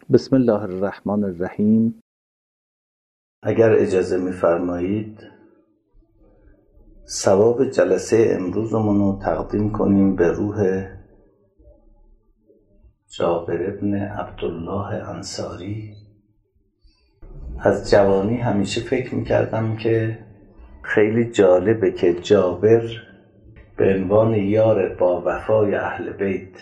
بسم الله الرحمن الرحیم. اگر اجازه می‌فرمایید ثواب جلسه امروزمون رو تقدیم کنیم به روح جابر بن عبدالله انصاری. از جوانی همیشه فکر می‌کردم که خیلی جالبه که جابر به عنوان یار با وفای اهل بیت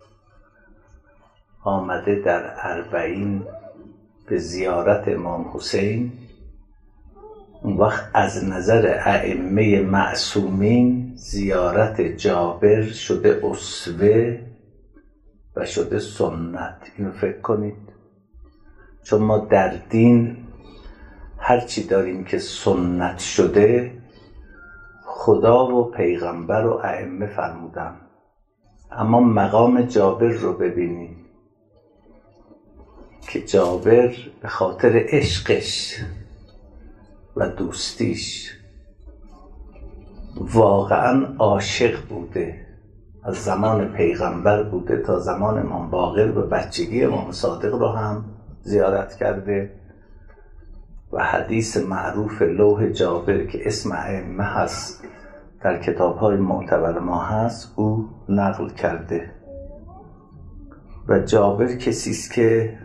آمده در اربعین به زیارت امام حسین. اون وقت از نظر ائمه معصومین زیارت جابر شده اسوه و شده سنت. اینو فکر کنید، چون ما در دین هرچی داریم که سنت شده خدا و پیغمبر و ائمه فرمودن. اما مقام جابر رو ببینید که جابر به خاطر عشقش و دوستیش واقعا عاشق بوده. از زمان پیغمبر بوده تا زمان امام باقر و بچگی امام صادق رو هم زیارت کرده و حدیث معروف لوح جابر که اسم ائمه هست در کتاب‌های معتبر ما هست او نقل کرده. و جابر کسی است که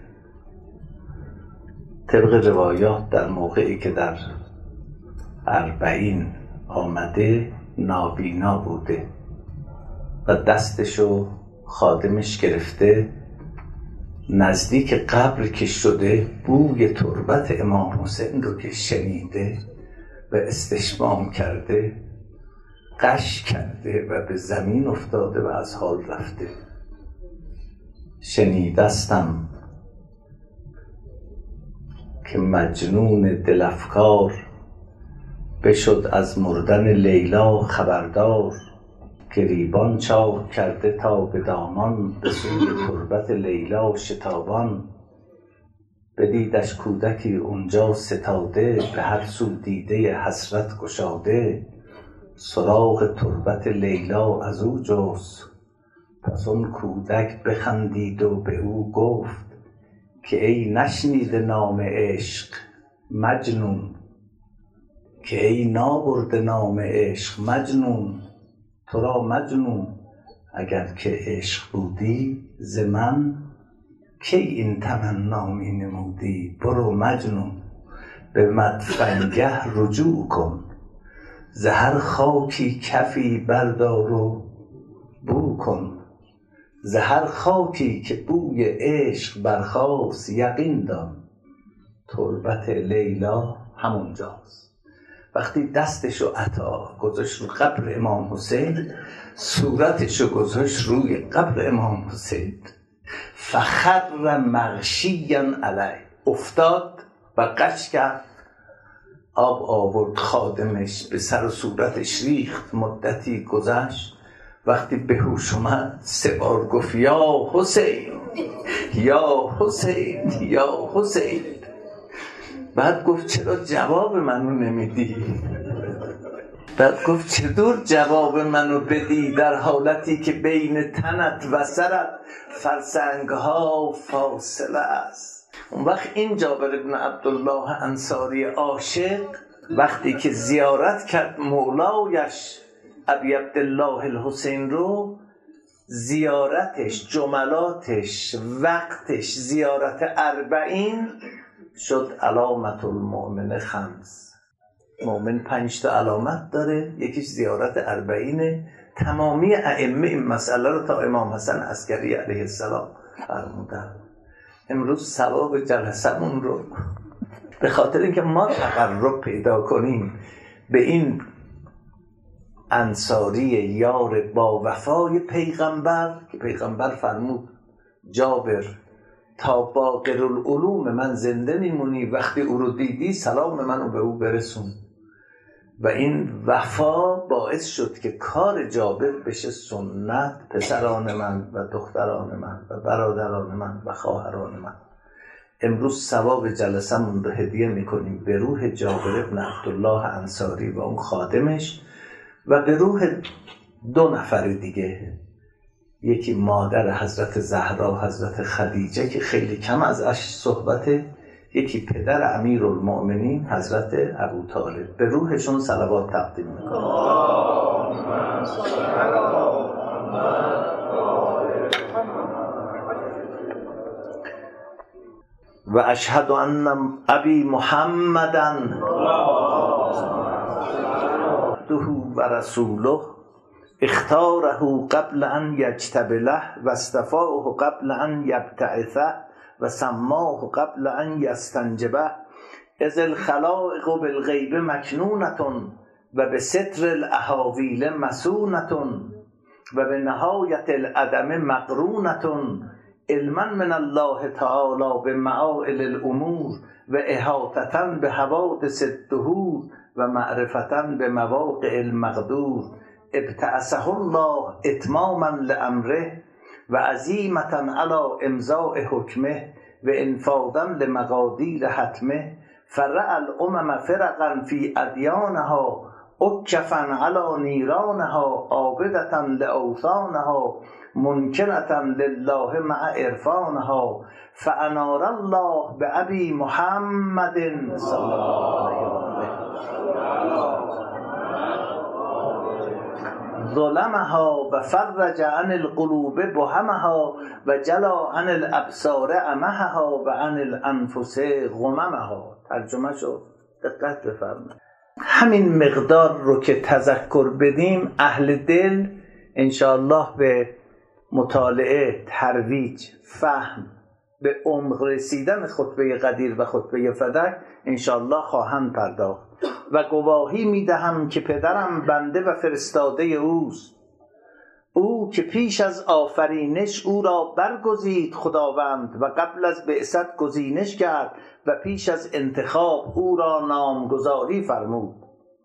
طبق روایات در موقعی که در اربعین آمده نابینا بوده و دستشو خادمش گرفته، نزدیک قبر که شده بوی تربت امام حسین رو که شنیده و استشمام کرده غش کرده و به زمین افتاده و از حال رفته. شنیدستم که مجنون دلفکار بشد از مردن لیلا خبردار. گریبان چاک کرده تا به دامان به سوی تربت لیلا شتابان. بدیدش کودکی اونجا ستاده به هر سو دیده حسرت گشاده. سراغ تربت لیلا از او جست، پس اون کودک بخندید و به او گفت که ای نشنیده نام عشق مجنون، که ای نابرده نام عشق مجنون. تو را مجنون اگر که عشق بودی ز من کی این تمنا می نمودی. برو مجنون به مدفنگه رجوع کن، ز هر خاکی کفی بردار و بو کن. ز هر خاکی که بوی عشق برخاست یقین دان تربت لیلا همونجاست. وقتی دستشو عطا گذاشت رو قبر امام حسین، صورتشو گذاشت روی قبر امام حسین، فخر مغشیا علیه، افتاد و غش کرد. آب آورد خادمش به سر و صورتش ریخت. مدتی گذشت، وقتی به هوش اومد 3 بار گفت یا حسین یا حسین یا حسین. بعد گفت چرا جواب منو نمیدی؟ بعد گفت چطور جواب منو بدی در حالتی که بین تنت و سرت فرسنگها فاصله است. اون وقت این جابر بن عبدالله انصاری عاشق وقتی که زیارت کرد مولایش ابی عبدالله الحسین رو، زیارتش، جملاتش، وقتش، زیارت اربعین شد علامت المؤمن 5. مؤمن 5 تا علامت داره، یکیش زیارت اربعینه. تمامی ائمه این مسئله رو تا امام حسن عسکری علیه السلام فرمودن. امروز ثواب جلسمون رو به خاطر اینکه ما تقرب پیدا کنیم به این انصاری یار با وفای پیغمبر که پیغمبر فرمود جابر تا باقرالعلوم من زنده میمونی، وقتی او رو دیدی سلام منو به او برسون. و این وفا باعث شد که کار جابر بشه سنت. پسران من و دختران من و برادران من و خواهران من، امروز ثواب جلسمون رو هدیه میکنیم به روح جابر بن عبدالله انصاری و اون خادمش و به روح 2 نفر دیگه. یکی مادر حضرت زهرا حضرت خدیجه که خیلی کم از اش صحبته، یکی پدر امیرالمؤمنین حضرت ابوطالب. به روحشون صلوات تقدیم میکنم. و اشهد ان ابی محمدا عبده و رسوله اختاره قبل ان یجتبله و اصطفاه قبل ان یبتعثه و سماه قبل ان یستنجبه اذ الخلائق بالغیب مکنونة و بستر الاحاویل مسونة و بنهایت العدم مقرونة علما من الله تعالی بمعائل الامور و احاطة بحوادث الدهور و معرفة بمواقع المقدور ابتعثه الله اتماما لامره و عزیمة علی امضاء حکمه و انفاذا لمقادیر حتمه فرع الامم فرقا فی ادیانها اکفا علی نیرانها عابدة لاوثانها منکرة لله مع عرفانها فانار الله بابی محمد صلی الله علیه و آله ظلمها و فرج عن القلوب بهمها و جلا عن الابصار عمها و عن الانفس غممها. ترجمه شد، دقت بفرمایید. همین مقدار رو که تذکر بدیم، اهل دل انشاءالله به مطالعه، ترویج، فهم، به عمق رسیدن خطبه قدیر و خطبه فدک انشاءالله خواهند پرداخت. و گواهی میدهم که پدرم بنده و فرستاده اوست، او که پیش از آفرینش او را برگزید خداوند و قبل از بعثت گزینش کرد و پیش از انتخاب او را نامگذاری فرمود.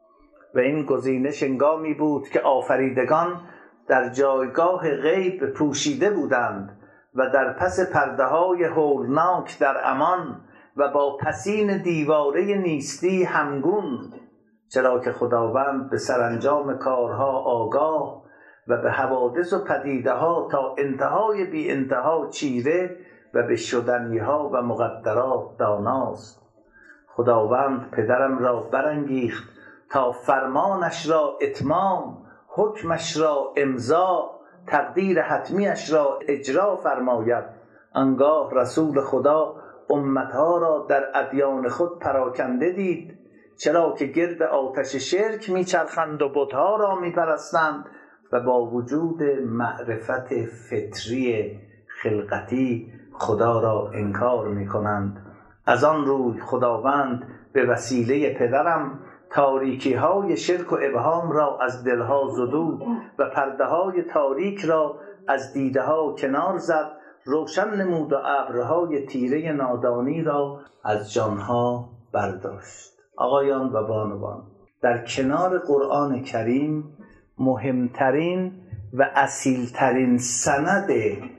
و این گزینش هنگامی بود که آفریدگان در جایگاه غیب پوشیده بودند و در پس پرده های هولناک در امان و با پسین دیواره نیستی همگون، چرا که خداوند به سرانجام کارها آگاه و به حوادث و پدیده ها تا انتهای بی انتها چیره و به شدنی ها و مقدرات داناست. خداوند پدرم را برانگیخت تا فرمانش را اتمام، حکمش را امضا، تقدیر حتمیش را اجرا فرماید. آنگاه رسول خدا امتها را در ادیان خود پراکنده دید، چرا که گرد آتش شرک میچرخند و بتها را میپرستند و با وجود معرفت فطری خلقتی خدا را انکار میکنند. از آن روی خداوند به وسیله پدرم تاریکی های شرک و ابهام را از دلها زدود و پرده های تاریک را از دیده ها کنار زد، روشن نمود و ابرهای تیره نادانی را از جانها برداشت. آقایان و بانوان، در کنار قرآن کریم مهمترین و اصیلترین سند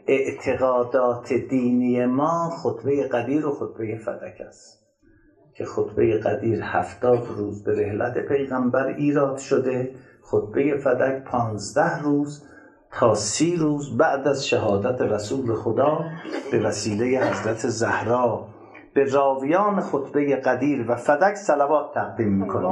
اعتقادات دینی ما خطبه قدیر و خطبه فدک است که خطبه قدیر 70 روز به رحلت پیغمبر ایراد شده، خطبه فدک 15 روز تا 30 روز بعد از شهادت رسول خدا به وسیله حضرت زهرا. به راویان خطبه قدیر و فدک صلوات تقدیم میکنیم.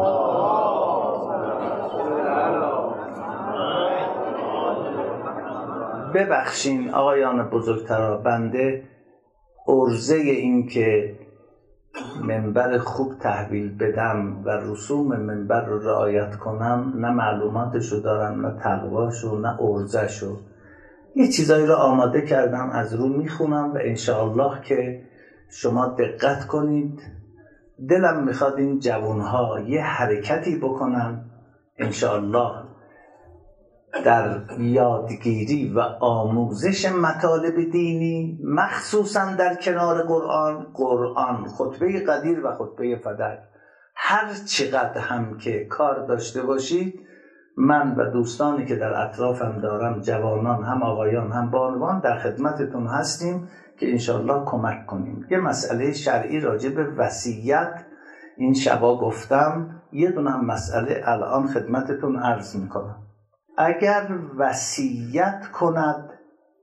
ببخشین آقایان بزرگترا، بنده عرضه این که منبر خوب تحویل بدم و رسوم منبر رو رعایت کنم، نه معلوماتشو دارم، نه تقواشو، نه عرضه‌شو. یه چیزایی رو آماده کردم، از رو میخونم و انشاءالله که شما دقت کنید. دلم میخواد این جوانها یه حرکتی بکنن انشاءالله در یادگیری و آموزش مطالب دینی، مخصوصا در کنار قرآن، خطبه قدیر و خطبه فدک. هر چقدر هم که کار داشته باشید، من و دوستانی که در اطرافم دارم، جوانان هم آقایان هم بانوان، در خدمتتون هستیم که انشاءالله کمک کنیم. یه مسئله شرعی راجع به وصیت این شبا گفتم، یه دونه هم مسئله الان خدمتتون عرض میکنم. اگر وصیت کند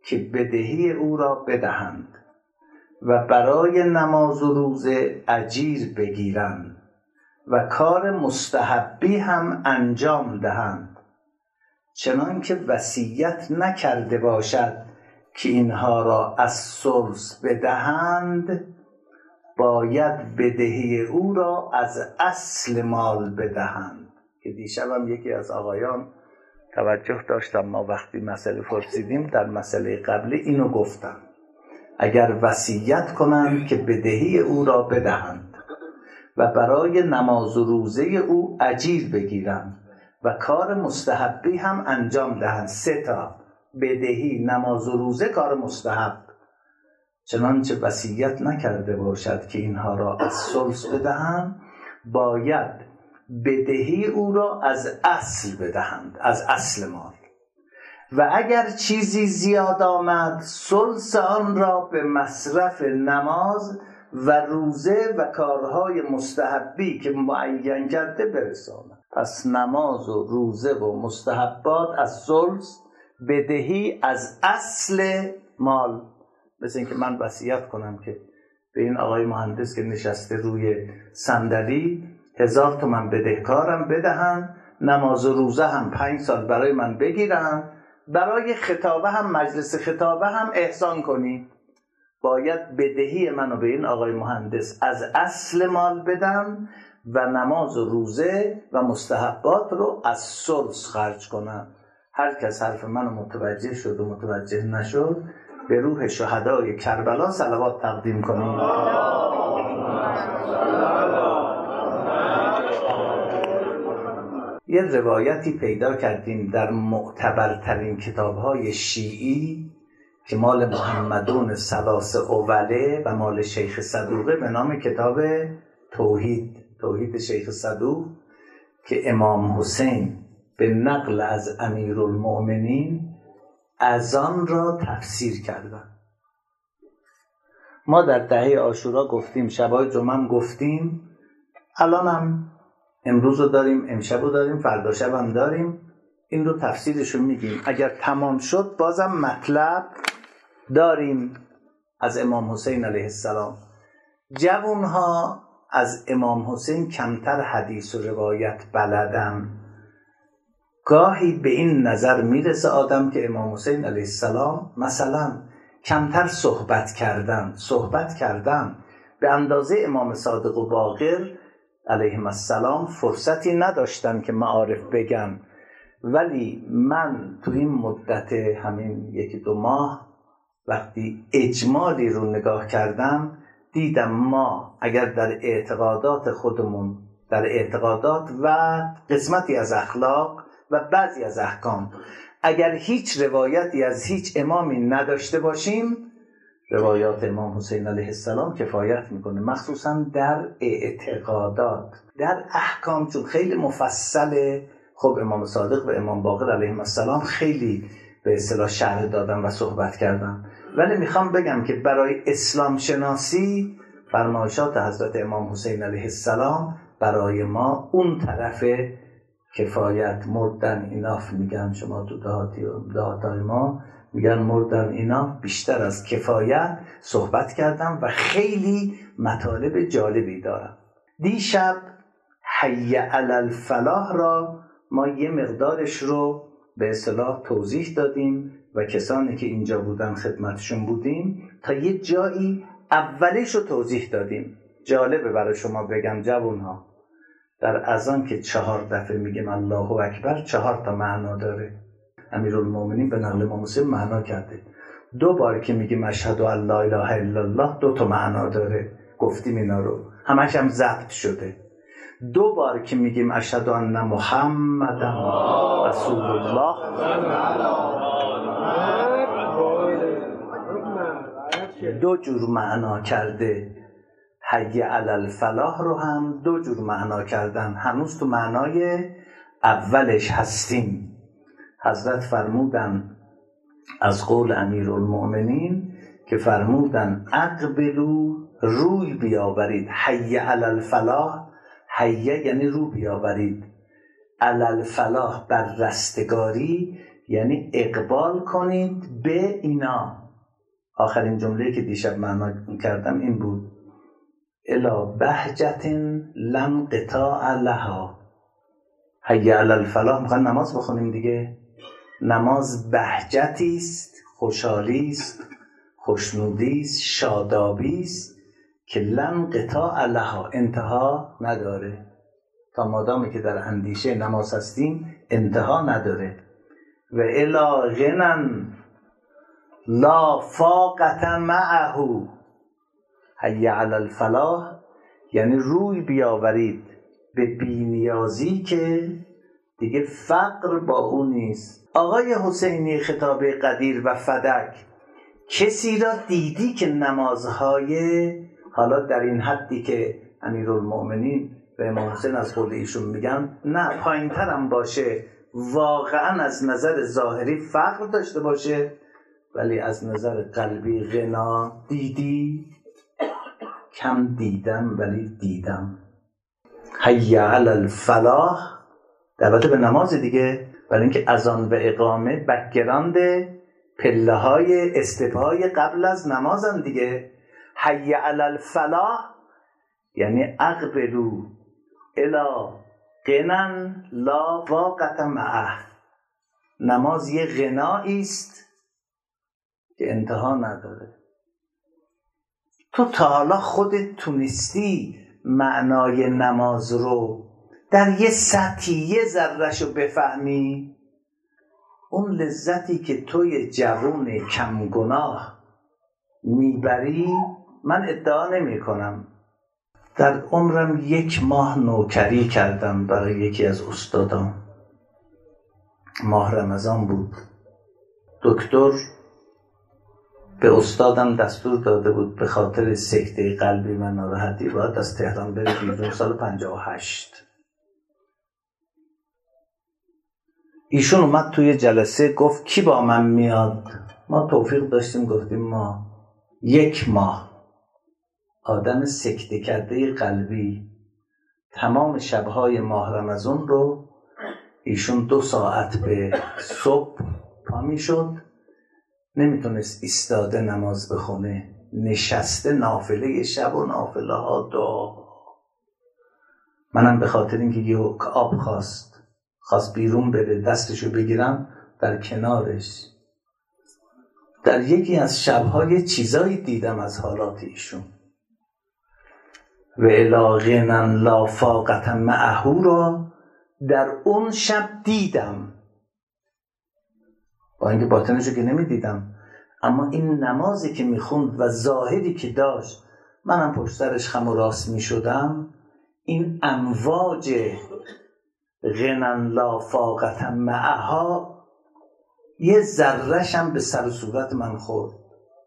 که بدهی او را بدهند و برای نماز و روزه اجیر بگیرند و کار مستحبی هم انجام دهند، چنان که وصیت نکرده باشد که اینها را از ثلث بدهند، باید بدهی او را از اصل مال بدهند. که دیشبم یکی از آقایان توجه داشتم، ما وقتی مسئله پرسیدیم در مسئله قبلی اینو گفتم، اگر وصیت کنند که بدهی او را بدهند و برای نماز و روزه او اجیر بگیرند و کار مستحبی هم انجام دهند. 3 تا: بدهی، نماز و روزه، کار مستحب. چنانچه وصیت نکرده باشد که اینها را از ثلث بدهند، باید بدهی او را از اصل بدهند، از اصل مال. و اگر چیزی زیاد آمد، ثلث آن را به مصرف نماز و روزه و کارهای مستحبی که معین کرده برساند. پس نماز و روزه و مستحبات از ثلث، بدهی از اصل مال. مثل اینکه من وصیت کنم که به این آقای مهندس که نشسته روی صندلی 1000 تومان بدهکارم بدهن، نماز و روزه هم 5 سال برای من بگیرن، برای خطابه هم، مجلس خطابه هم احسان کنی. باید بدهی منو به این آقای مهندس از اصل مال بدم و نماز و روزه و مستحبات رو از ثلث خرج کنم. هر کس حرف منو متوجه شد و متوجه نشد، به روح شهدای کربلا صلوات تقدیم کنیم. یه روایتی پیدا کردیم در معتبرترین کتاب‌های شیعی که مال محمدون ثلاث اوله و مال شیخ صدوقه، به نام کتاب توحید شیخ صدوق، که امام حسین به نقل از امیرالمؤمنین از آن را تفسیر کردن. ما در دهه عاشورا گفتیم، شبای جمعه گفتیم، الان هم امروز رو داریم، امشب رو داریم، فردا شب هم داریم. این رو تفسیرش رو میگیم. اگر تمام شد بازم مطلب داریم از امام حسین علیه السلام. جوانها از امام حسین کمتر حدیث و روایت بلدن. گاهی به این نظر میرسه آدم که امام حسین علیه السلام مثلا کمتر صحبت کردن به اندازه امام صادق و باقر علیهم السلام فرصتی نداشتن که معارف بگن. ولی من تو این مدت همین 1-2 ماه وقتی اجمالی رو نگاه کردم، دیدم ما اگر در اعتقادات خودمون، در اعتقادات و قسمتی از اخلاق و بعضی از احکام، اگر هیچ روایتی از هیچ امامی نداشته باشیم، روایات امام حسین علیه السلام کفایت میکنه، مخصوصا در اعتقادات. در احکام چون خیلی مفصله، خب امام صادق و امام باقر علیهم السلام خیلی به اصطلاح شرح دادن و صحبت کردن. ولی میخوام بگم که برای اسلام شناسی فرمایشات حضرت امام حسین علیه السلام برای ما اون طرف کفایت، مردن ایناف میگن شما تو دهاتای ما میگن مردن اینا، بیشتر از کفایت صحبت کردم و خیلی مطالب جالبی دارم. دیشب حی علی الفلاح را ما یه مقدارش رو به اصطلاح توضیح دادیم و کسانی که اینجا بودن خدمتشون بودیم تا یه جایی اولش رو توضیح دادیم. جالبه برای شما بگم جوانها، در اذان که 4 دفعه میگیم الله اکبر 4 تا معنا داره. امیرالمومنین به نقل امام حسین معنا کرده. 2 بار که میگیم اشهد ان لا اله الا الله 2 تا معنا داره، گفتیم اینا رو، همش هم ضبط شده. 2 بار که میگیم اشهد ان محمدن رسول الله 2 جور معنا کرده. حی علی الفلاح رو هم 2 جور معنا کردن. هنوز تو معنای اولش هستیم. حضرت فرمودن از قول امیرالمؤمنین که فرمودن اقبلوا، روی بیاورید، حی علی الفلاح، حی یعنی رو بیاورید، علی الفلاح بر رستگاری یعنی اقبال کنید به اینا. آخرین جمله که دیشب معنا کردم این بود: الی بهجت لم قطاع لها. حی علی الفلاح. میخوان نماز بخونیم دیگه. نماز بهجتی است، خوشحالی است، خوشنودی است، شادابی است که لم قطاع لها، انتها نداره. تا مادامی که در اندیشه نماز هستیم انتها نداره. و الی غنى لا فاقة معه. حی علی الفلاح یعنی روی بیاورید به بی‌نیازی که دیگه فقر با اون نیست. آقای حسینی خطاب قدیر و فدک، کسی را دیدی که نمازهای حالا در این حدی که امیرالمؤمنین و امام حسین از خود ایشون میگن نه پایین ترم باشه، واقعا از نظر ظاهری فقر داشته باشه ولی از نظر قلبی غنا دیدی؟ کم دیدم ولی دیدم. حی علی الفلاح دعوت به نماز دیگه، ولی اینکه اذان و اقامه بک‌گراند پله های استپهای قبل از نمازن دیگه. حی علی الفلاح یعنی اقبلوا الی غنى لا فاقة معه. نماز یه غنایی است که انتها نداره. تو تا حالا خودت تونستی معنای نماز رو در یه سطحی یه ذره‌شو بفهمی؟ اون لذتی که توی جوون کم گناه میبری، من ادعا نمی کنم. در عمرم 1 ماه نوکری کردم برای یکی از استادان. ماه رمضان بود. دکتر به استادم دستور داده بود به خاطر سکته قلبی و ناراحتی باید از تهران بره بیرون. سال 58 ایشون اومد توی جلسه گفت کی با من میاد؟ ما توفیق داشتیم گفتیم ما. 1 ماه. آدم سکته کرده قلبی تمام شبهای ماه رمضان رو ایشون 2 ساعت به صبح پا میشد، نمیتونست ایستاده نماز بخونه، نشسته نافله شب و نافله ها دعا. منم به خاطر اینکه یه آب خواست بیرون بره دستشو بگیرم در کنارش. در یکی از شبهای چیزایی دیدم از حالات ایشون. و الی غنى لا فاقة معه را در اون شب دیدم، با اینکه باطنشو که نمیدیدم، اما این نمازی که میخوند و ظاهری که داشت، منم پشت سرش خم و راست میشدم. این امواج غنى لا فاقة معها یه ذره‌ش هم به سر و صورت من خورد.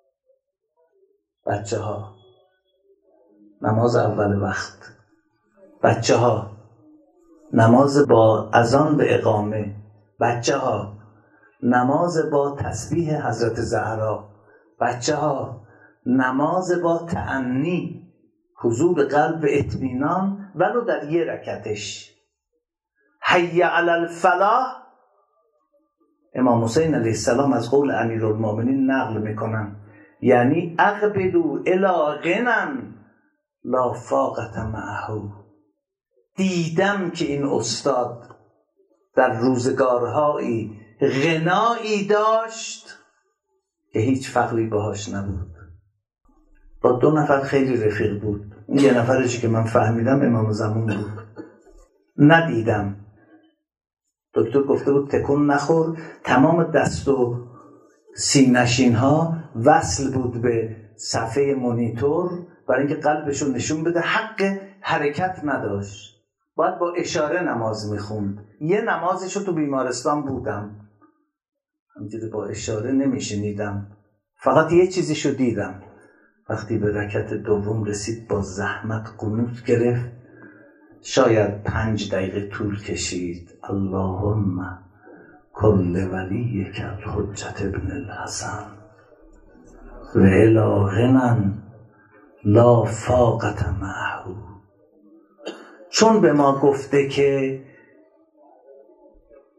بچه ها نماز اول وقت، بچه ها نماز با اذان و اقامه، بچه ها نماز با تسبیح حضرت زهرا، بچه ها نماز با تأنی، حضور قلب و اطمینان ولو در یه رکعتش. حی علی الفلاح امام حسین علیه السلام از قول امیرالمؤمنین نقل میکنن، یعنی اقبلوا الی غنى لا فاقة معه. دیدم که این استاد در روزگارهایی غنایی داشت که هیچ فقری باهاش نبود. با 2 نفر خیلی رفیق بود. این 1 نفرشی که من فهمیدم امام زمان بود. ندیدم. دکتر گفته بود تکون نخور. تمام دست و سینشین ها وصل بود به صفحه مونیتور برای اینکه قلبشو نشون بده. حق حرکت نداشت، باید با اشاره نماز میخوند. یه نمازشو تو بیمارستان بودم، همینجوری با اشاره نمیشنیدم، فقط یه چیزیشو دیدم. وقتی به رکعت دوم رسید با زحمت قنوت گرفت، شاید 5 دقیقه طول کشید. اللهم کل ولیک الحجة ابن الحسن و الی غنى لا فاقة معه. چون به ما گفته که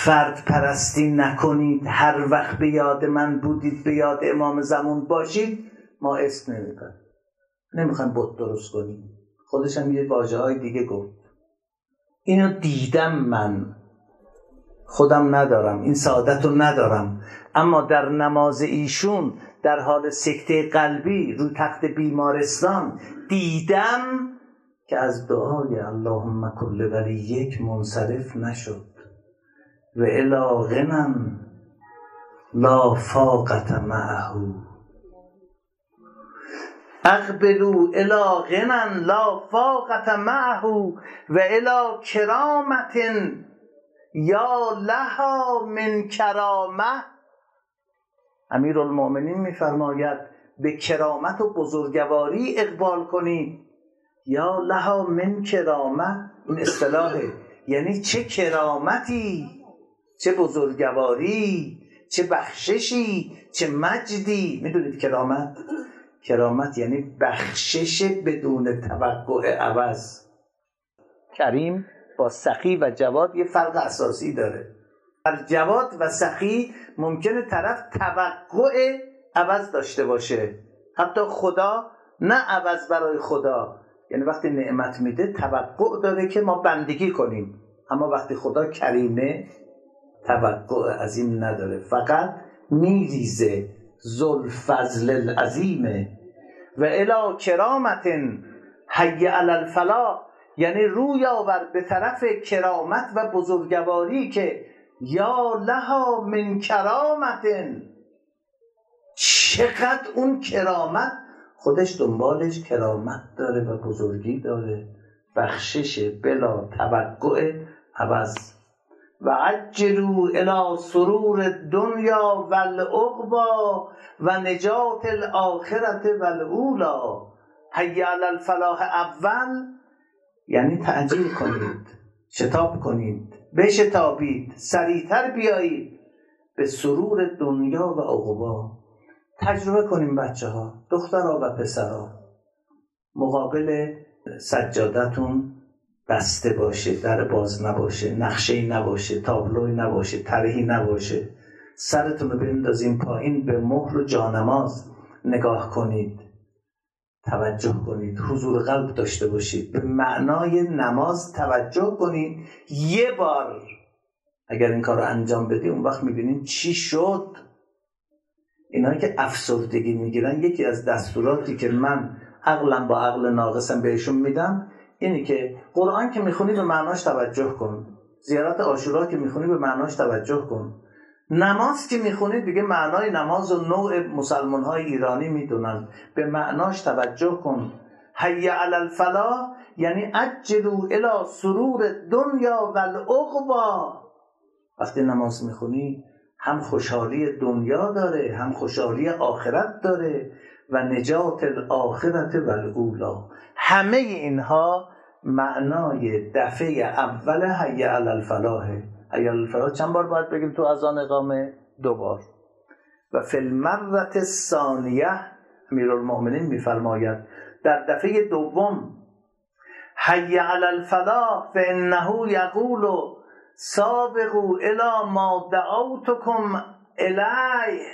فرد پرستی نکنید، هر وقت به یاد من بودید به یاد امام زمان باشید، ما اسم نمیخوایم بت درست کنیم. خودش هم یه واژه های دیگه گفت. اینو دیدم، من خودم ندارم، این سعادت رو ندارم، اما در نماز ایشون در حال سکته قلبی رو تخت بیمارستان دیدم که از دعای اللهم کل ولیک منصرف نشد. و الی غنى لا فاقة معه، اقبلوا الی غنى لا فاقة معه و الی کرامة یا لها من کرامه. امیرالمؤمنین میفرماید به کرامت و بزرگواری اقبال کنید. یا لها من کرامه، این اصطلاحه، یعنی چه کرامتی، چه بزرگواری، چه بخششی، چه مجدی. میدونید کرامت یعنی بخشش بدون توقع عوض. کریم با سخی و جواد یه فرق اساسی داره. در جواد و سخی ممکنه طرف توقع عوض داشته باشه، حتی خدا نه عوض برای خدا، یعنی وقتی نعمت میده توقع داره که ما بندگی کنیم، اما وقتی خدا کریمه توقع عظیم نداره، فقط میریزه ذوالفضل العظیمه. و الی کرامت حی علی الفلاح، یعنی روی آور به طرف کرامت و بزرگواری که یا لها من کرامت، چقدر اون کرامت خودش دنبالش کرامت داره و بزرگی داره، بخشش بلا توقع عوض. و عجلوا الی سرور دنیا و العقبی و نجات الاخرة و الاولی. حی علی الفلاح اول یعنی تعجیل کنید، شتاب کنید، بشتابید، سریعتر بیایید به سرور دنیا و عقبی. تجربه کنیم بچه ها، دخترها و پسرها، مقابل سجادتون بسته باشه، در باز نباشه، نقشه‌ای نباشه، تابلوی نباشه، طرحی نباشه، سرتون رو بندازین پایین، به مهر و جانماز نگاه کنید، توجه کنید، حضور قلب داشته باشید، به معنای نماز توجه کنید. یه بار اگر این کار رو انجام بدی اون وقت میبینید چی شد. اینایی که افسردگی میگیرن، یکی از دستوراتی که من عقلم با عقل ناقصم بهشون میدم اینی که قرآن که میخونی به معناش توجه کن، زیارت عاشورا که میخونی به معناش توجه کن، نماز که میخونی دیگه معنای نماز و نوع مسلمان های ایرانی میدونن، به معناش توجه کن. حی علی الفلاح یعنی عجلوا الی سرور دنیا و العقبی. وقتی نماز میخونی هم خوشحالی دنیا داره، هم خوشحالی آخرت داره و نجات الاخرة و الاولی. همه اینها معنای دفعه اول حی علی الفلاح. حی علی الفلاح چند بار باید بگیم تو اذان اقامه؟ 2 بار. و فی المرة الثانیه امیرالمؤمنین میفرماید در دفعه دوم حی علی الفلاح فانه یقول سابقوا الی ما دعوتکم الیه.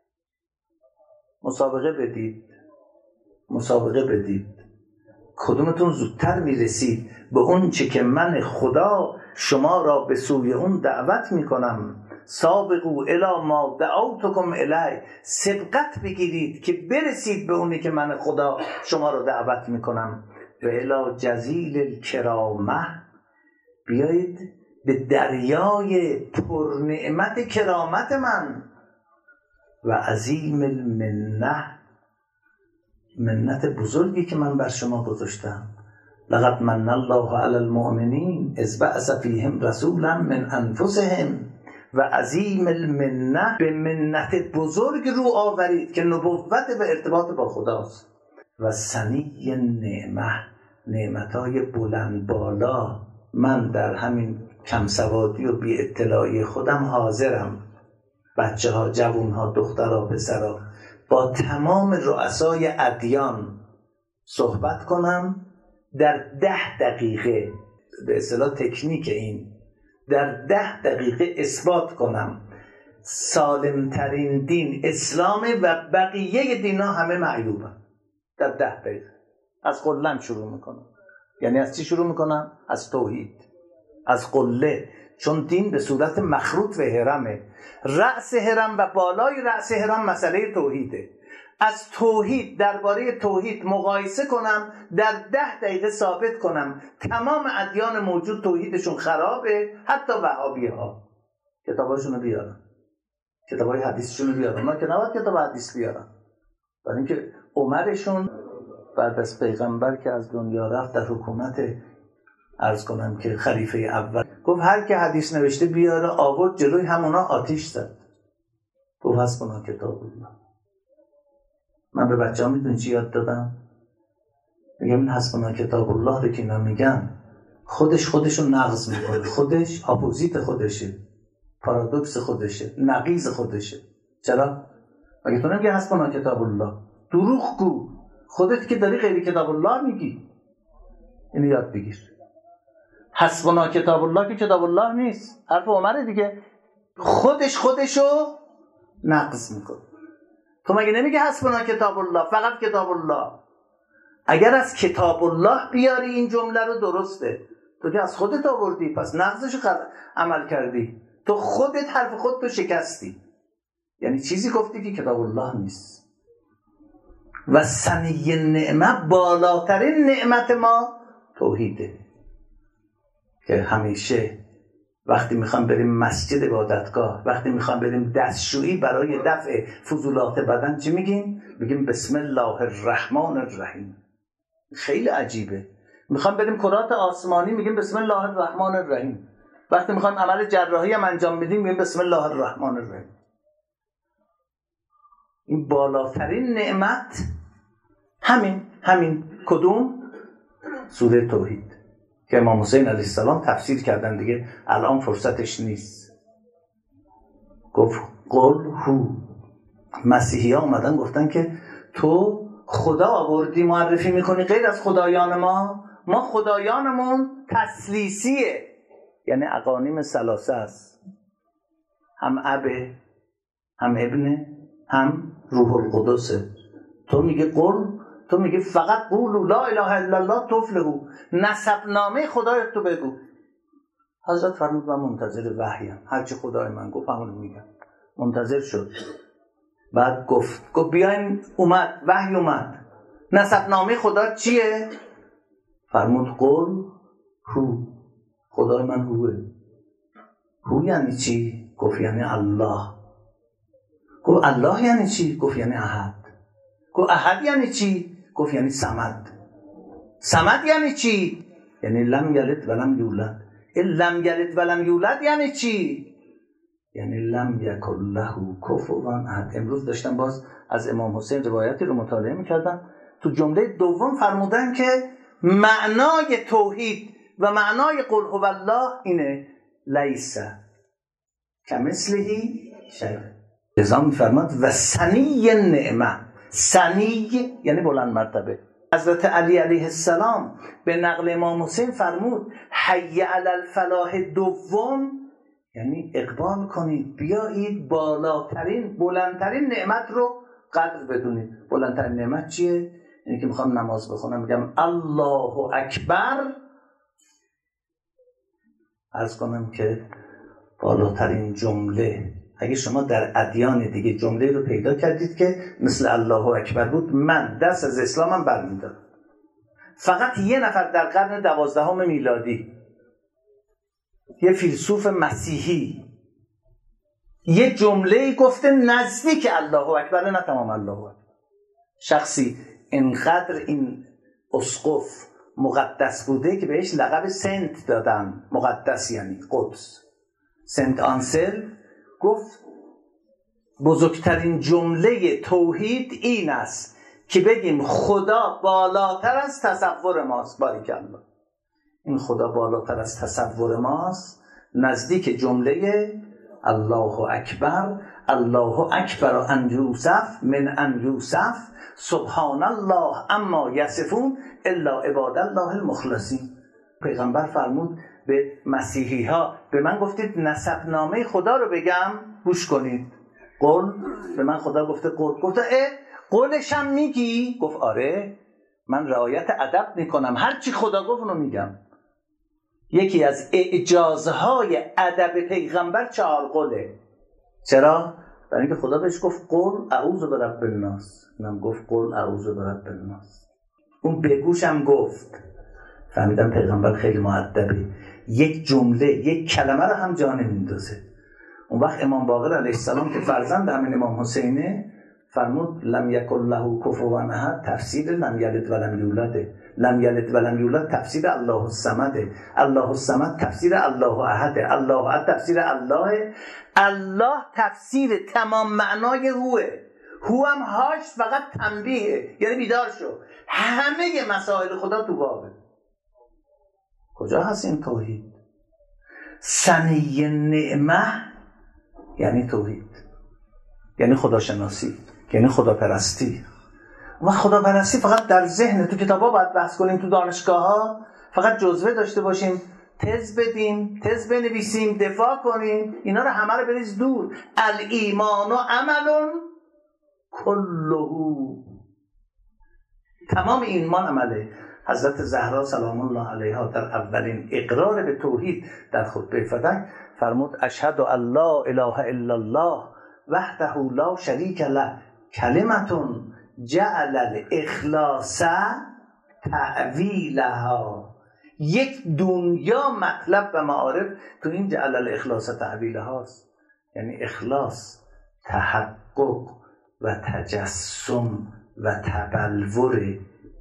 مسابقه بدید کدومتون زودتر میرسید به اون چه که من خدا شما را به سوی اون دعوت میکنم. سابقوا الی ما دعوتکم الیه، سبقت بگیرید که برسید به اونی که من خدا شما را دعوت میکنم. و الی جزیل الکرامه، بیایید به دریای پرنعمت کرامت من. و عظیم المنه، منت بزرگی که من بر شما گذاشتم. لقد من الله علی المؤمنین اذ بعث فیهم رسولا من انفسهم. و عظیم المنه، به منت بزرگ رو آورید که نبوت و ارتباط با خداست. و ثنی النعمه، نعمتهای بلند بالا. من در همین کم سوادی و بی اطلاعی خودم حاضرم بچه ها، جوون ها، دخترها، پسرها، با تمام رؤسای ادیان صحبت کنم در 10 دقیقه، به اصطلاح تکنیک این در 10 دقیقه اثبات کنم سالمترین دین اسلامه و بقیه دینا همه معیوبن. در 10 دقیقه از قلم شروع میکنم. یعنی از چی شروع میکنم؟ از توحید، از قله. چون دین به صورت مخروط و هرمه. رأس هرم و بالای رأس هرم مسئله توحیده. از توحید، درباره توحید مقایسه کنم، در 10 دقیقه ثابت کنم تمام ادیان موجود توحیدشون خرابه، حتی وهابی ها. کتاباشون رو بیارن، کتابای حدیثشون رو بیارن. ما که نباید کتاب حدیث بیارن، برای اینکه عمرشون بعد از پیغمبر که از دنیا رفت در حکومت عرض کنم که خلیفه اول گفت هر که حدیث نوشته بیاره، آورد جلوی همونا آتیش زد. گفت حسبنا کتاب الله. من به بچه‌ها میدونی چی یاد دادم؟ میگم این حسبنا کتاب الله رو که اینا میگن خودشو نقض میکنه. خودش اپوزیت خودشه، پارادوکس خودشه، نقیض خودشه. چرا؟ مگه تو نمیگی حسبنا کتاب الله؟ دروغ گو. خودت که داری غیر کتاب الله میگی. اینو یاد بگیر. حسبنا کتاب الله که کتاب الله نیست، حرف عمره دیگه. خودشو نقض میکنه. تو مگه نمیگی حسبنا کتاب الله، فقط کتاب الله؟ اگر از کتاب الله بیاری این جمله رو درسته. تو که از خودت آوردی، پس نقضش عمل کردی. تو خودت حرف خودتو شکستی. یعنی چیزی گفتی که کتاب الله نیست. و ثنی نعمت، بالاترین نعمت ما توحیده. که همیشه وقتی میخوام بریم مسجد عبادتگاه، وقتی میخوام بریم دستشویی برای دفع فضولات بدن، چی میگیم؟ میگیم بسم الله الرحمن الرحیم. خیلی عجیبه. میخوام بریم کرات آسمانی، میگیم بسم الله الرحمن الرحیم. وقتی میخوایم عمل جراحی هم انجام بدیم، میگیم بسم الله الرحمن الرحیم. این بالاترین نعمت همین کدوم؟ سوره توحید که امام حسین علیه السلام تفسیر کردن دیگه، الان فرصتش نیست. گفت قل هو. مسیحی ها اومدن گفتن که تو خدا آوردی معرفی میکنی غیر از خدایان ما خدایانمون تثلیثیه، یعنی اقانیم ثلاثه است، هم ابه، هم ابنه، هم روح القدسه. تو میگه قل، تو میگه فقط قولوا لا اله الا الله تفلحوا، نسب نامه خدایت تو بگو. حضرت فرمود من منتظر وحیم، هرچی خدای من گفت همون میگم. منتظر شد. بعد گفت بیاین، اومد وحی اومد. نسب نامه خدا چیه؟ فرمود قل هو. خدای من هوه. هو یعنی چی؟ گفت یعنی الله. گفت الله یعنی چی؟ گفت یعنی احد. گفت احد یعنی چی؟ گفت یعنی صمد. صمد یعنی چی؟ یعنی لم یلد ولم یولد. این لم یلد ولم یولد یعنی چی؟ یعنی لم یکن له کفوا احد. امروز داشتم باز از امام حسین روایتی رو مطالعه میکردم. تو جمله دوم فرمودن که معنای توحید و معنای قل هو الله اینه لیس کمثلهی شیء. لذا میفرماد و ثنی نعمت. ثنی یعنی بلند مرتبه. حضرت علی علیه السلام به نقل امام حسین فرمود حی علی الفلاح دوم، یعنی اقبال کنید، بیایید بالاترین بلندترین نعمت رو قدر بدونید. بلندترین نعمت چیه؟ یعنی که میخوام نماز بخونم میگم الله اکبر، عرض کنم که بالاترین جمله. اگه شما در ادیان دیگه جمله رو پیدا کردید که مثل الله اکبر بود، من دست از اسلامم برمیدارم. فقط یه نفر در قرن 12 میلادی، یه فیلسوف مسیحی، یه جمله گفته نزدیک الله اکبر، نه تمام الله اکبر. شخصی اینقدر این اسقف مقدس بوده که بهش لقب سنت دادن. مقدس یعنی قدس. سنت آنسل گفت بزرگترین جمله توحید این است که بگیم خدا بالاتر از تصور ماست. باریکالله. این خدا بالاتر از تصور ماست نزدیک جمله الله اکبر. الله اکبر ان یوصف من ان یوصف سبحان الله اما یصفون الا عباد الله المخلصین. پیغمبر فرمود به مسیحی ها به من گفتید نسب نامه خدا رو بگم، گوش کنید. قول به من خدا گفته قول. گفته قولش هم میگی؟ گفت آره، من رعایت ادب میکنم، هر چی خدا گفت اونو میگم. یکی از اعجازهای ادب پیغمبر 4 قوله. چرا؟ برای اینکه خدا بهش گفت قل اعوذ برب الناس، اونم گفت قل اعوذ برب الناس. اون بگوشم گفت. فهمیدم پیغمبر خیلی مؤدبه، یک جمله یک کلمه رو هم جا نمیندازه. اون وقت امام باقر علیه السلام که فرزند همین امام حسینه فرمود لم یکن له کفوا احد، تفسیر لم یلد ولم یولد. لم یلد ولم یولد تفسیر الله الصمد. الله الصمد تفسیر الله احد. الله احد تفسیر الله. الله تفسیر تمام معنای هوه. هو هم هاش فقط تنبیه، یعنی بیدار شو، همه مسائل خدا تو بابه. کجا هست این توحید؟ ثنی نعمه یعنی توحید، یعنی خداشناسی، یعنی خداپرستی. و خداپرستی فقط در ذهن، تو کتابا باید بحث کنیم، تو دانشگاه ها فقط جزوه داشته باشیم، تز بدیم، تز بنویسیم، دفاع کنیم، اینا رو همه رو بریز دور. الایمان و عمل کله، تمام ایمان عمله. حضرت زهرا سلام الله علیها در اولین اقرار به توحید در خطبه فدک فرمود اشهد ان لا اله الا الله وحده لا شریک له کلمة جعل الاخلاص تأویلها. یک دنیا مطلب و معارف تو این جعل الاخلاص تأویلها است، یعنی اخلاص، تحقق و تجسم و تبلور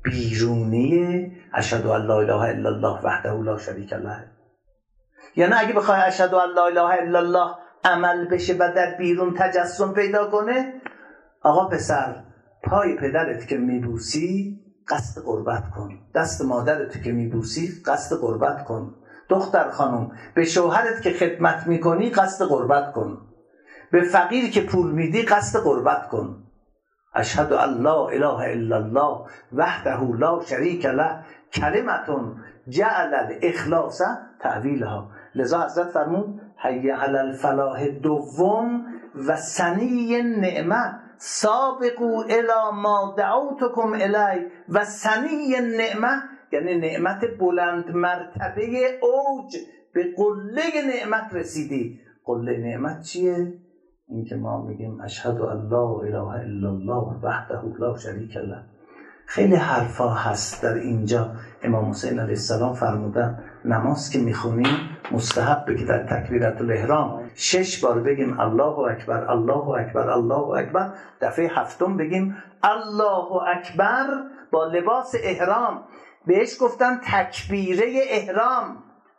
بیرونی اشهد ان لا اله الا الله وحده لا شریک له. یعنی اگه بخوای اشهد ان لا اله الا الله عمل بشه و در بیرون تجسم پیدا کنه، آقا پسر پای پدرت که میبوسی قصد قربت کن، دست مادرت که میبوسی قصد قربت کن، دختر خانم به شوهرت که خدمت میکنی قصد قربت کن، به فقیر که پول میدی قصد قربت کن. اشهد ان لا اله الا الله وحده لا شریک له کلمة جعل الاخلاص تأویلها. لذا حضرت فرمود حی علی الفلاح دوم و ثنی نعمه سابقوا الی ما دعوتکم الی. و ثنی نعمه یعنی نعمت بلند مرتبه اوج، به قله نعمت رسیدی. قله نعمت چیه؟ این که ما میگیم اشهد ان لا اله الا الله وحده لا شریک له. خیلی حرفا هست در اینجا. امام حسین علیه السلام فرمودن نماز که میخونیم مستحبه که در تکبیرت الاحرام 6 بار بگیم الله اکبر الله اکبر الله اکبر، دفعه 7 بگیم الله اکبر با لباس احرام. بهش گفتن تکبیره احرام.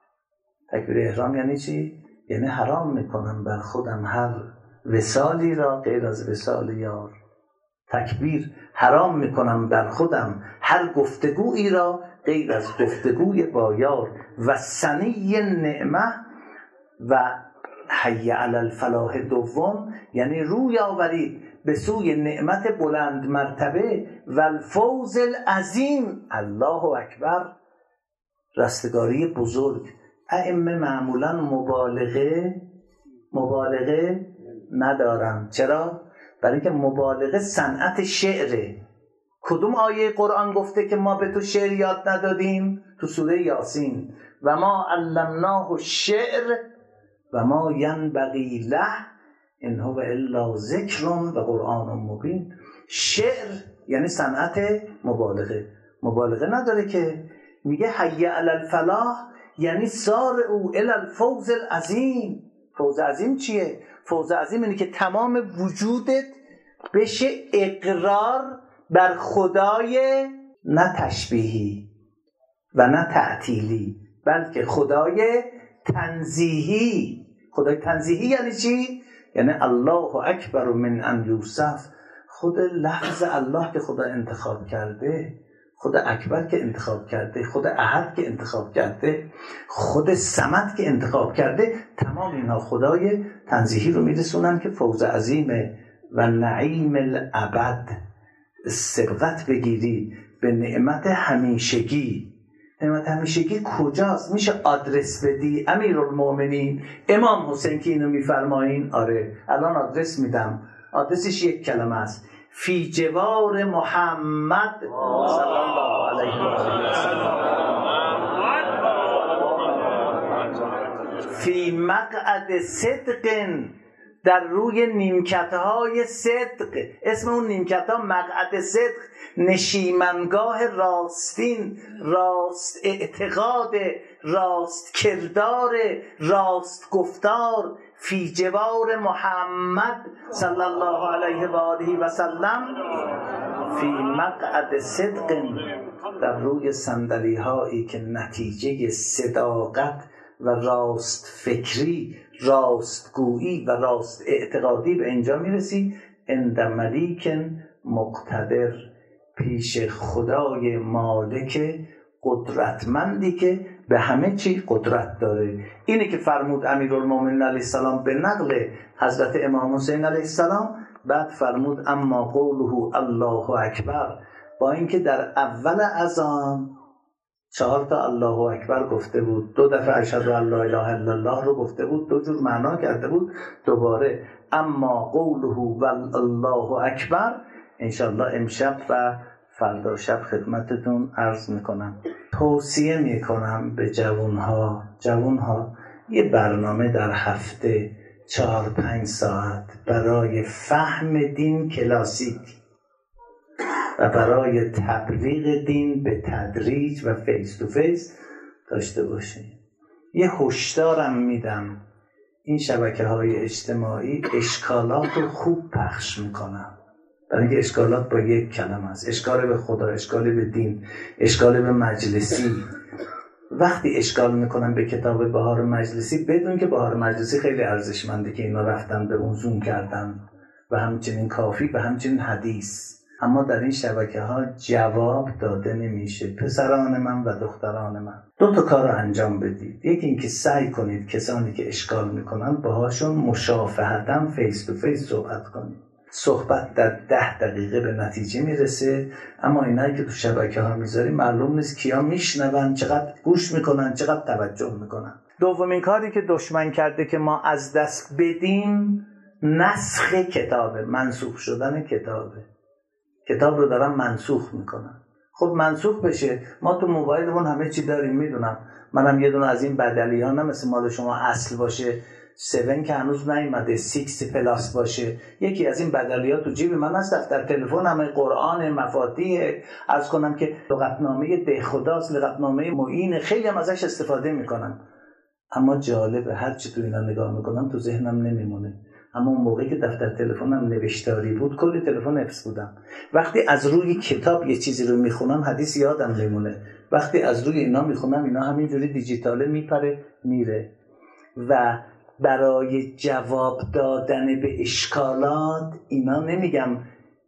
تکبیره احرام یعنی چی؟ یعنی حرام میکنم بر خودم هر وصالی را غیر از وصال یار. تکبیر حرام میکنم در خودم هر گفتگویی را غیر از گفتگوی با یار. و ثنی نعمه و حی علی الفلاح دوم یعنی روی آورید به سوی نعمت بلند مرتبه و الفوز العظیم. الله اکبر، رستگاری بزرگ. ائمه معمولا مبالغه ندارن. چرا؟ برای اینکه مبالغه صنعت شعره. کدوم آیه قرآن گفته که ما به تو شعر یاد ندادیم؟ تو سوره یاسین و ما علمناه الشعر و ما ینبغی له ان هو الا ذکر و قرآن مبین. شعر یعنی صنعت مبالغه نداره که. میگه حی علی الفلاح یعنی سار او الی الفوز العظیم. فوز عظیم چیه؟ فوز عظیم اینه که تمام وجودت بشه اقرار بر خدای نه تشبیهی و نه تعطیلی، بلکه خدای تنزیهی. خدای تنزیهی یعنی چی؟ یعنی الله اکبر من ان یوصف. خود لفظ الله که خدا انتخاب کرده، خود اکبر که انتخاب کرده، خود احد که انتخاب کرده، خود صمد که انتخاب کرده، تمام اینا خدای تنزیهی رو میرسونن که فوز عظیمه. و نعیم الابد، سبقت بگیری به نعمت همیشگی. همت همیشگی کجاست؟ میشه آدرس بدی؟ امیرالمومنین امام حسین که اینو میفرمایین. آره الان آدرس میدم. آدرسش یک کلمه است: فی جوار محمد صلی الله علیه و سلم، فی مقعد صدق، در روی نیمکت‌های صدق. اسم اون نیمکت‌ها مقعد صدق، نشیمنگاه راستین، راست اعتقاد، راست کردار، راست گفتار. فی جوار محمد صلی الله علیه و آله و سلم، فی مقعد صدق، در روی صندلی‌هایی که نتیجه صداقت و راست فکری، راست گویی و راست اعتقادی به اینجا میرسی. عند ملیک مقتدر، پیش خدای مالک قدرتمندی که به همه چی قدرت داره. اینه که فرمود امیرالمومنین علیه السلام به نقل حضرت امام حسین علیه السلام. بعد فرمود اما قوله الله اکبر، با اینکه در اول اذان 4 تا الله اکبر گفته بود، 2 دفعه اشهد ان لا اله الا الله رو گفته بود، 2 جور معنا کرده بود، دوباره اما قوله والله اکبر. انشالله امشب و فردا شب خدمتتون عرض میکنم. توصیه میکنم به جوانها یه برنامه در هفته 4-5 ساعت برای فهم دین کلاسیک و برای تبلیغ دین به تدریج و فیس تو فیس داشته باشیم. یه هشدارم میدم، این شبکه‌های اجتماعی اشکالات رو خوب پخش میکنن. برای اینکه اشکالات با یک کلمه است: اشکال به خدا، اشکال به دین، اشکال به مجلسی. وقتی اشکال میکنن به کتاب بهار مجلسی، بدون که بهار مجلسی خیلی ارزشمنده که اینا رفتن به اون زوم کردن و همچنین کافی و همچنین حدیث. اما در این شبکه‌ها جواب داده نمیشه. پسران من و دختران من، 2 تا کار رو انجام بدید. یکی اینکه سعی کنید کسانی که اشکال میکنن باهاشون مشافهتاً فیس تو فیس صحبت کنید. صحبت در 10 دقیقه به نتیجه میرسه، اما اینایی که تو شبکه‌ها میذاری معلوم نیست کیا میشنون، چقدر گوش میکنن، چقدر توجه میکنن. دومین کاری که دشمن کرده که ما از دست بدیم نسخ کتابه، منسوخ شدن کتابه. کتاب رو دارن منسوخ میکنن. خب منسوخ بشه، ما تو موبایلمون همه چی داریم. میدونم منم یه دونه از این بدلی ها، نه مثل مال شما اصل باشه 7 که هنوز نیومده، 6 پلاس باشه. یکی از این بدلی ها تو جیب من هست، دفتر تلفنم، قرآن، مفاتیح، عرض کنم که لغتنامه ده خداست، لغتنامه معین، خیلی هم ازش استفاده میکنم. اما جالبه هر چی تو اینا نگاه میکنم تو ذهنم نمیمونه. اما اون موقعی که دفتر تلفنم نوشتاری بود کلی تلفن حفظ بودم. وقتی از روی کتاب یه چیزی رو میخونم حدیث یادم نمیمونه. وقتی از روی اینا میخونم اینا همینجوری دیجیتاله میپره میره. و برای جواب دادن به اشکالات اینا نمیگم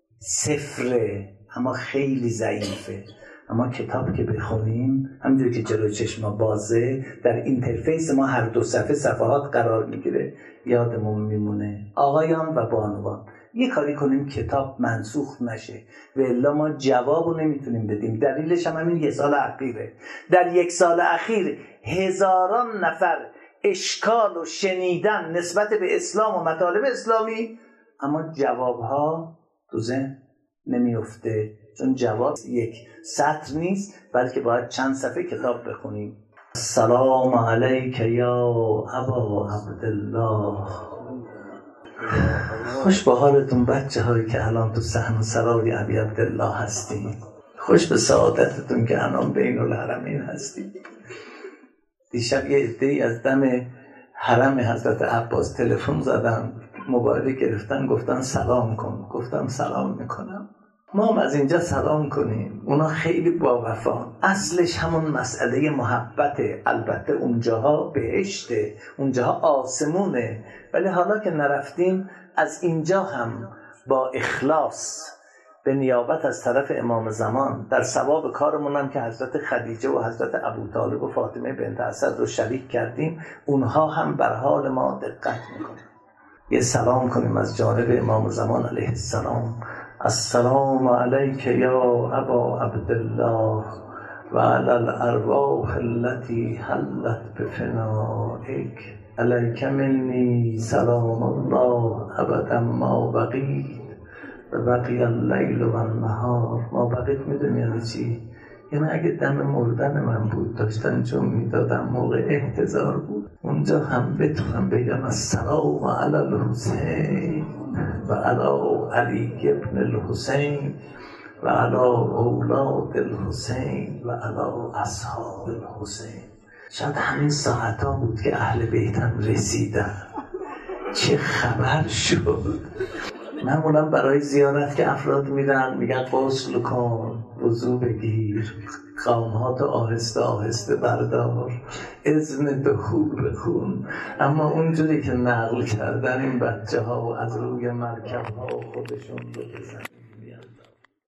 صفره، اما خیلی ضعیفه. اما کتاب که بخونیم همونجوری که جلو چشم ما بازه، در اینترفیس ما هر 2 صفحه صفحات قرار میگیره، یادمون میمونه. آقایان و بانوان یه کاری کنیم کتاب منسوخ نشه، و الا ما جوابو نمیتونیم بدیم. دلیلش هم همین 1 سال اخیره. در 1 سال اخیر هزاران نفر اشکال و شنیدن نسبت به اسلام و مطالب اسلامی، اما جوابها تو ذهن نمیفته، چون جواب 1 سطر نیست، بلکه باید چند صفحه کتاب بخونیم. السلام علیک یا ابا عبدالله. خوش به حالتون بچه هایی که الان تو صحن سرای ابی عبدالله هستین. خوش به سعادتتون که الان بین الحرمین هستین. دیشب یه عده‌ای از دم حرم حضرت عباس تلفن زدن، موبایل گرفتن، گفتن سلام کن. گفتم سلام میکنم. ما هم از اینجا سلام کنیم. اونا خیلی با وفا. اصلش همون مسئله محبته. البته اونجاها بهشته، اونجاها آسمونه، ولی حالا که نرفتیم از اینجا هم با اخلاص به نیابت از طرف امام زمان در ثواب کارمون هم که حضرت خدیجه و حضرت ابوطالب و فاطمه بنت اسد رو شریک کردیم، اونها هم بر حال ما دقت میکنن. یه سلام کنیم از جانب امام زمان علیه السلام. السلام علیک یا ابا عبدالله. و علی الارواح التي حلت بفنائک علیک منی سلام الله ابدا ما بقیت و بقی اللیل و النهار. ما بقیت میدونی یعنی چی؟ یعنی اگه دم مردن من بود داشتن چون میدادم موقع احتضار بود اونجا هم بتونم بگم السلام علی الحسین و علی علی ابن الحسین و علی اولاد الحسین و علی اصحاب الحسین. شاید همین ساعتا بود که اهل بیتم رسیدن. چه خبر شد؟ معمولا برای زیارت که افراد میرن میگن غسل کن، وضو بگیر، قامات آهسته آهسته بردار، اذن دخول بخون. اما اونجوری که نقل کردن این بچه ها از روی مرکب ها خودشون رو بزن